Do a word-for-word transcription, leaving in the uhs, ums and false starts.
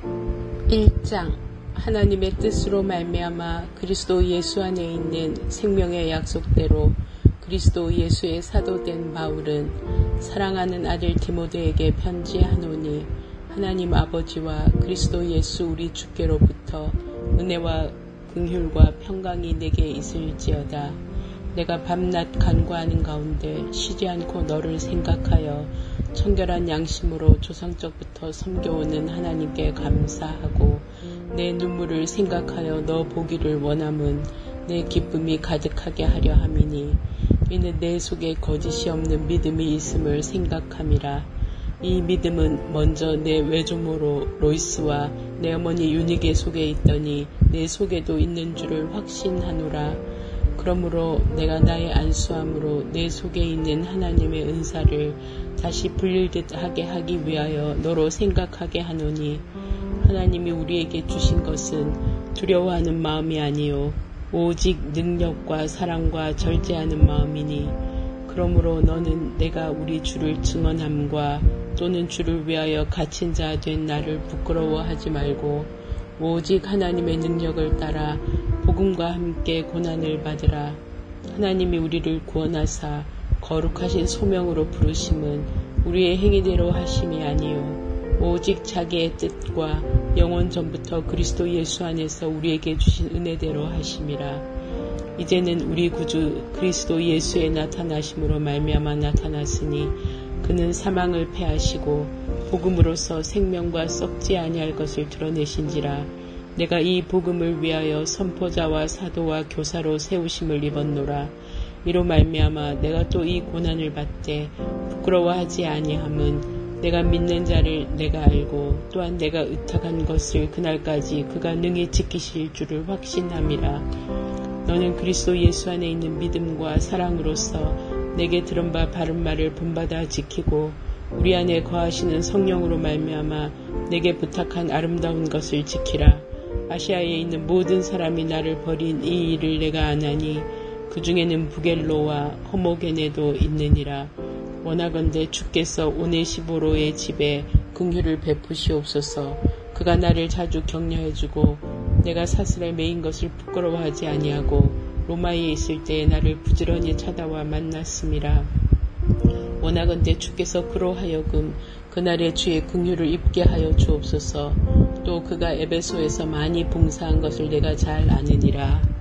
일 장. 하나님의 뜻으로 말미암아 그리스도 예수 안에 있는 생명의 약속대로 그리스도 예수의 사도된 바울은 사랑하는 아들 디모데에게 편지하노니, 하나님 아버지와 그리스도 예수 우리 주께로부터 은혜와 긍휼과 평강이 내게 있을지어다. 내가 밤낮 간구하는 가운데 쉬지 않고 너를 생각하여 청결한 양심으로 조상적부터 섬겨오는 하나님께 감사하고, 내 눈물을 생각하여 너 보기를 원함은 내 기쁨이 가득하게 하려 함이니, 이는 내 속에 거짓이 없는 믿음이 있음을 생각함이라. 이 믿음은 먼저 내 외조모로 로이스와 내 어머니 유니게 속에 있더니 내 속에도 있는 줄을 확신하노라. 그러므로 내가 나의 안수함으로 내 속에 있는 하나님의 은사를 다시 불릴듯 하게 하기 위하여 너로 생각하게 하노니, 하나님이 우리에게 주신 것은 두려워하는 마음이 아니요 오직 능력과 사랑과 절제하는 마음이니, 그러므로 너는 내가 우리 주를 증언함과 또는 주를 위하여 갇힌 자 된 나를 부끄러워하지 말고 오직 하나님의 능력을 따라 복음과 함께 고난을 받으라. 하나님이 우리를 구원하사 거룩하신 소명으로 부르심은 우리의 행위대로 하심이 아니요 오직 자기의 뜻과 영원 전부터 그리스도 예수 안에서 우리에게 주신 은혜대로 하심이라. 이제는 우리 구주 그리스도 예수의 나타나심으로 말미암아 나타났으니, 그는 사망을 패하시고 복음으로써 생명과 썩지 아니할 것을 드러내신지라. 내가 이 복음을 위하여 선포자와 사도와 교사로 세우심을 입었노라. 이로 말미암아 내가 또 이 고난을 받되 부끄러워하지 아니함은 내가 믿는 자를 내가 알고 또한 내가 의탁한 것을 그날까지 그가 능히 지키실 줄을 확신함이라. 너는 그리스도 예수 안에 있는 믿음과 사랑으로서 내게 들은 바 바른 말을 본받아 지키고 우리 안에 거하시는 성령으로 말미암아 내게 부탁한 아름다운 것을 지키라. 아시아에 있는 모든 사람이 나를 버린 이 일을 내가 아나니 그 중에는 부겔로와 허모게네도 있느니라. 원하건대 주께서 오네시보로의 집에 긍휼을 베푸시옵소서. 그가 나를 자주 격려해주고 내가 사슬에 매인 것을 부끄러워하지 아니하고 로마에 있을 때에 나를 부지런히 찾아와 만났음이라. 원하건대 주께서 그로 하여금 그날의 주의 긍휼을 입게 하여 주옵소서. 또 그가 에베소에서 많이 봉사한 것을 내가 잘 아느니라.